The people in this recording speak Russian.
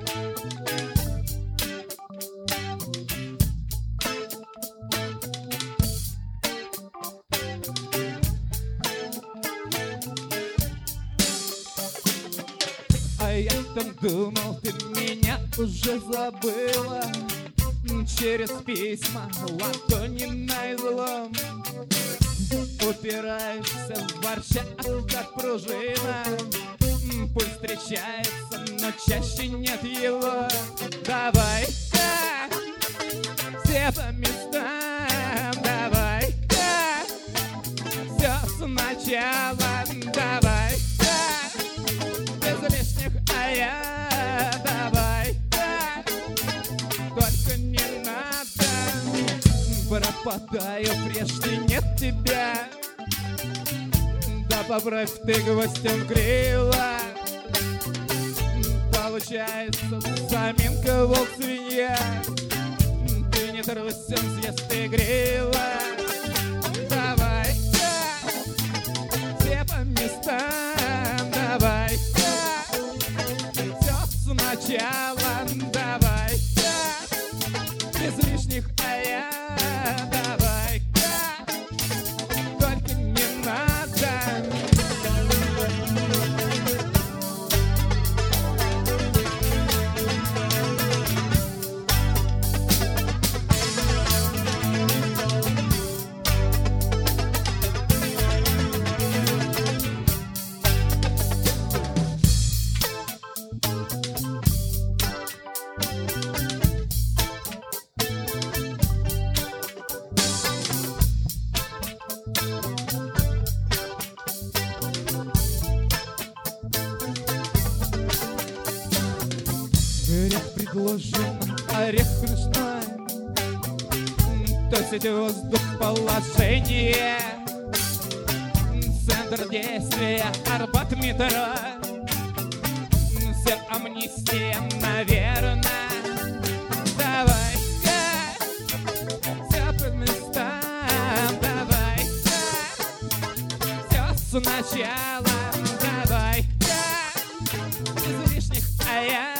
А я там думал, ты меня уже забыла. Через письма ладони на излом упираешься в ворча, как пружина. Пусть встречается, но чаще нет его. Давай-ка все по местам, давай-ка все сначала, давай-ка без лишних «а-я», давай-ка только не надо. Пропадаю, прежде нет тебя. Да поправь ты гвоздем криво. Получается заминка волк-свинья. Ты не трусим, съест игриво. Давай-ка все по местам, давай-ка все сначала, давай-ка без лишних «а-я», давай-ка только не надо. Грех предложен, орех хрустной, тосить воздух положение. Центр действия Арбат метро. Вся амнистия, наверно. Давай-ка все по местам, давай-ка все сначала, давай-ка без лишних «а-я».